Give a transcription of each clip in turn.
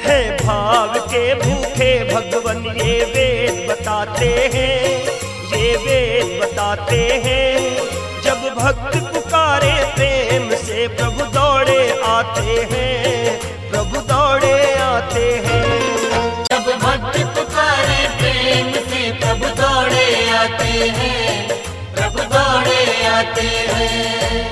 है भाव के भूखे भगवन ये वेद बताते हैं, ये वेद बताते हैं। जब भक्त पुकारे प्रेम से प्रभु दौड़े आते हैं, प्रभु दौड़े आते हैं। जब भक्त पुकारे प्रेम से प्रभु दौड़े आते हैं, प्रभु दौड़े आते हैं।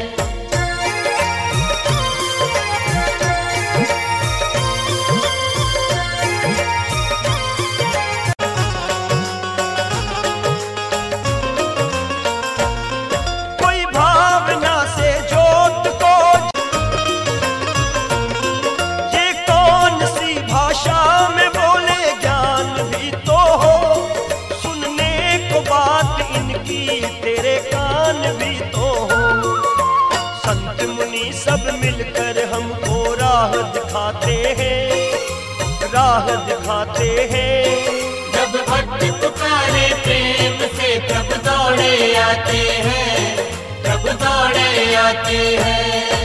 सब मिलकर हमको राह दिखाते हैं, राह दिखाते हैं। जब भक्त पुकारे प्रेम से प्रभु दौड़े आते हैं, प्रभु दौड़े आते हैं।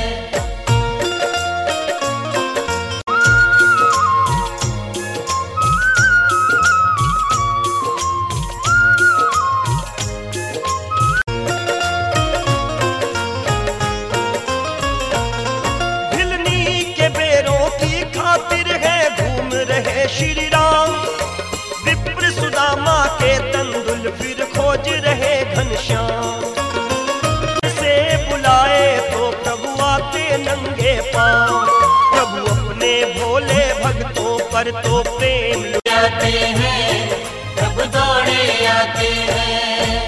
श्री राम विप्र सुदामा के तंदुल फिर खोज रहे घनश्याम। से बुलाए तो प्रभु आते नंगे पांव, प्रभु अपने भोले भक्तों पर तो प्रेम लुटाते हैं, प्रभु दौड़े आते हैं।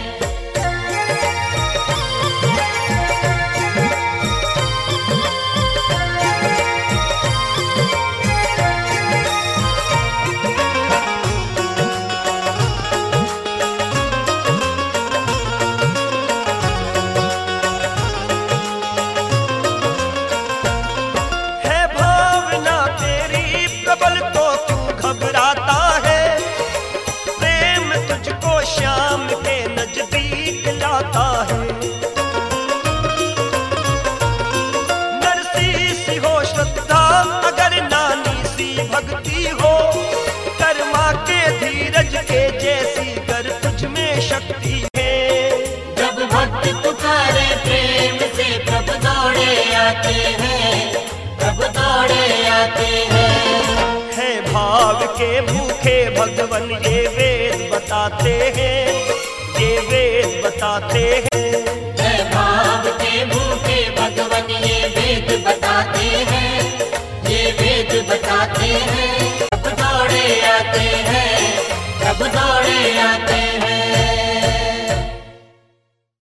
श्याम के नजदीक लाता है। नरसी सी हो श्रद्धा अगर नानी सी भक्ति हो, कर्मा के धीरज के जैसी कर तुझ में शक्ति है। जब भक्त पुकारे प्रेम से प्रभु दौड़े आते हैं, प्रभु दौड़े आते हैं। है भाव के भूखे भगवन ये वेद बताते हैं, ये वेद बताते हैं। है भाव के भूखे भगवन ये वेद बताते हैं।